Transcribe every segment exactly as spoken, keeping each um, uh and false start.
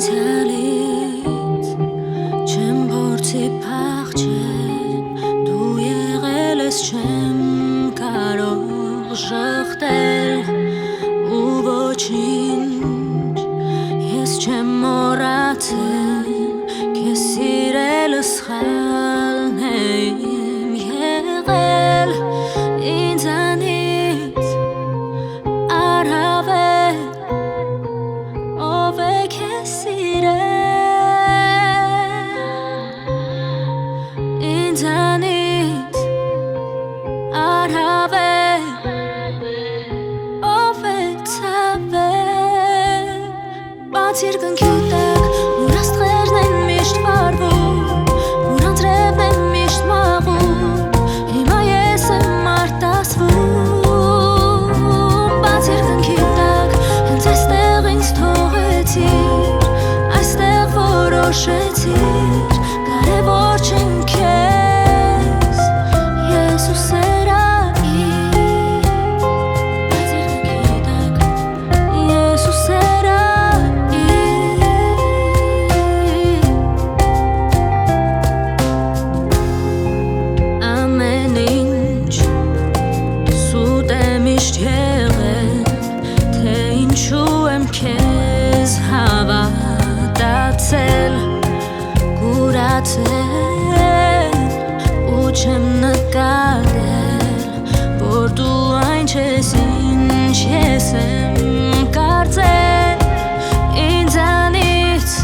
Ցալից չեմ փորձի փախչել, դու եղել ես չեմ կարող շղթել ու ոչինչ ես չեմ մոռացել, քեզ սիրելը սխալն է իմ եղել ինձանից առավել ով է քեզ ինձանից առավել ով է ցավել բաց երկնքի տակ որ աստղերն են միշտ վառվում, որ անձրևն են միշտ մաղում, հիմա ես եմ արտասվում բաց երկնքի տակ հենց այստեղ ինձ թողեցիր, այստեղ որոշեցիր կարևոր չեմ քեզ Եսուս սերային բաց երկնքի տակ Եսուս սերային ամեն ինչ սուտ է միշտ եղել, թե ինչու եմ քեզ հավատացել կուրացել ու չեմ նկատել որ դու այն չես ինչ ես եմ կարծել ինձանից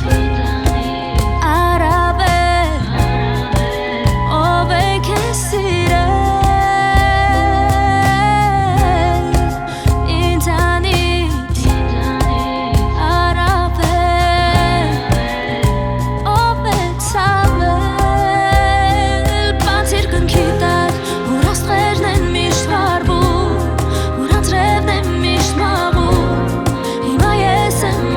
առավել ով է քեզ սիրել ինձանից առավել ով է ցավել բաց երկնքի տակ որ աստղերն են միշտ վառվում, որ անձրևն են միշտ մաղում, հիմա ես եմ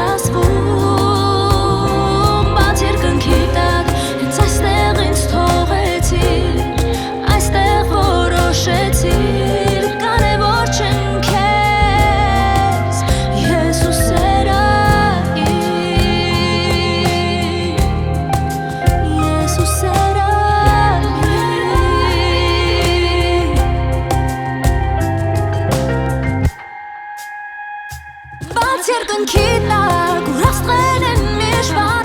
արտասվում բաց երկնքի տակ հենց այստեղ ինձ թողեցիր, այստեղ որոշեցիր կարևոր չեմ քեզ Եսուս սերային Եսուս սերային բաց երկնքի տակ որ աստղեր են միշտ